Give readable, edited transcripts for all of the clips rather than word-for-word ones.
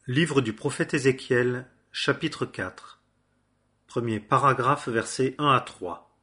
Livre du prophète Ézéchiel, chapitre 4. Premier paragraphe, versets 1 à 3.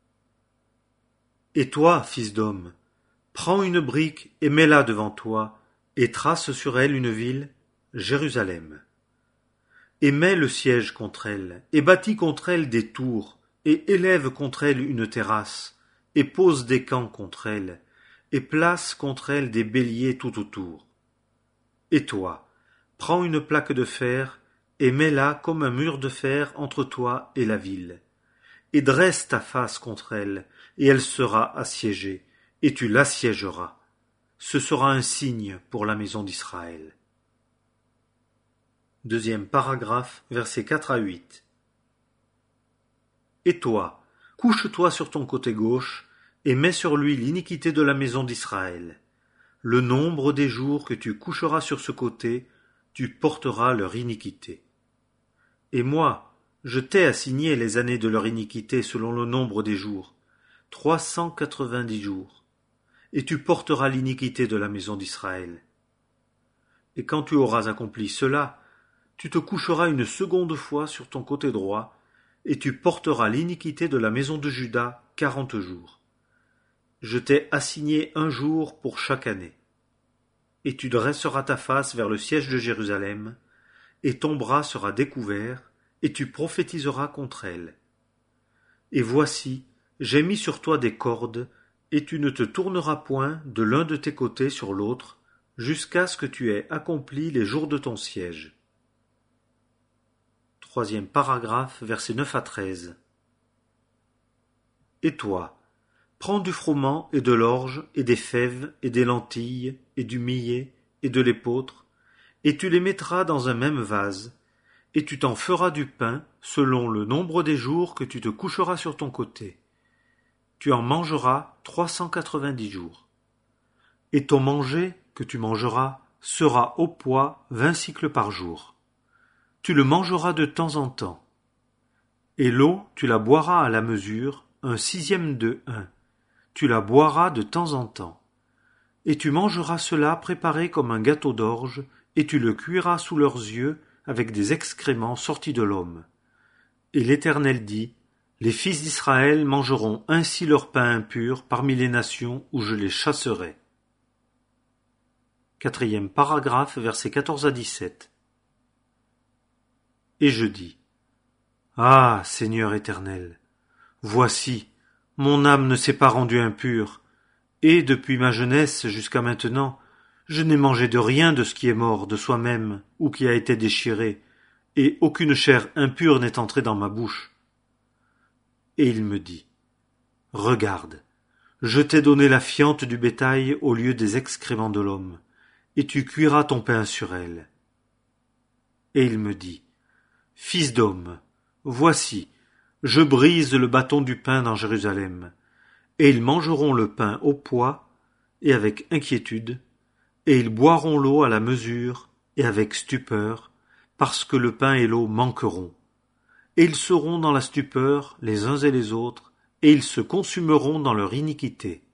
Et toi, fils d'homme, prends une brique et mets-la devant toi, et trace sur elle une ville, Jérusalem. Et mets le siège contre elle, et bâtis contre elle des tours, et élève contre elle une terrasse, et pose des camps contre elle, et place contre elle des béliers tout autour. Et toi, prends une plaque de fer, et mets-la comme un mur de fer entre toi et la ville. Et dresse ta face contre elle, et elle sera assiégée, et tu l'assiégeras. Ce sera un signe pour la maison d'Israël. Deuxième paragraphe, versets 4 à 8. Et toi, couche-toi sur ton côté gauche, et mets sur lui l'iniquité de la maison d'Israël. Le nombre des jours que tu coucheras sur ce côté, tu porteras leur iniquité. Et moi, je t'ai assigné les années de leur iniquité selon le nombre des jours, 390 jours, et tu porteras l'iniquité de la maison d'Israël. Et quand tu auras accompli cela, tu te coucheras une seconde fois sur ton côté droit, et tu porteras l'iniquité de la maison de Juda 40 jours. Je t'ai assigné un jour pour chaque année. Et tu dresseras ta face vers le siège de Jérusalem, et ton bras sera découvert, et tu prophétiseras contre elle. Et voici, j'ai mis sur toi des cordes, et tu ne te tourneras point de l'un de tes côtés sur l'autre, jusqu'à ce que tu aies accompli les jours de ton siège. Troisième paragraphe, versets 9 à 13. Et toi, prends du froment et de l'orge, et des fèves, et des lentilles, et du millet, et de l'épeautre, et tu les mettras dans un même vase, et tu t'en feras du pain selon le nombre des jours que tu te coucheras sur ton côté. Tu en mangeras 390 jours. Et ton manger que tu mangeras sera au poids 20 sicles par jour. Tu le mangeras de temps en temps. Et l'eau, tu la boiras à la mesure, 1/6 de hin. Tu la boiras de temps en temps. Et tu mangeras cela préparé comme un gâteau d'orge, et tu le cuiras sous leurs yeux avec des excréments sortis de l'homme. Et l'Éternel dit, les fils d'Israël mangeront ainsi leur pain impur parmi les nations où je les chasserai. Quatrième paragraphe, versets 14 à 17. Et je dis, ah, Seigneur Éternel, voici, mon âme ne s'est pas rendue impure, et depuis ma jeunesse jusqu'à maintenant, je n'ai mangé de rien de ce qui est mort de soi-même ou qui a été déchiré, et aucune chair impure n'est entrée dans ma bouche. Et il me dit, regarde, je t'ai donné la fiente du bétail au lieu des excréments de l'homme, et tu cuiras ton pain sur elle. Et il me dit, fils d'homme, voici, je brise le bâton du pain dans Jérusalem, et ils mangeront le pain au poids et avec inquiétude, et ils boiront l'eau à la mesure et avec stupeur, parce que le pain et l'eau manqueront. Et ils seront dans la stupeur les uns et les autres, et ils se consumeront dans leur iniquité.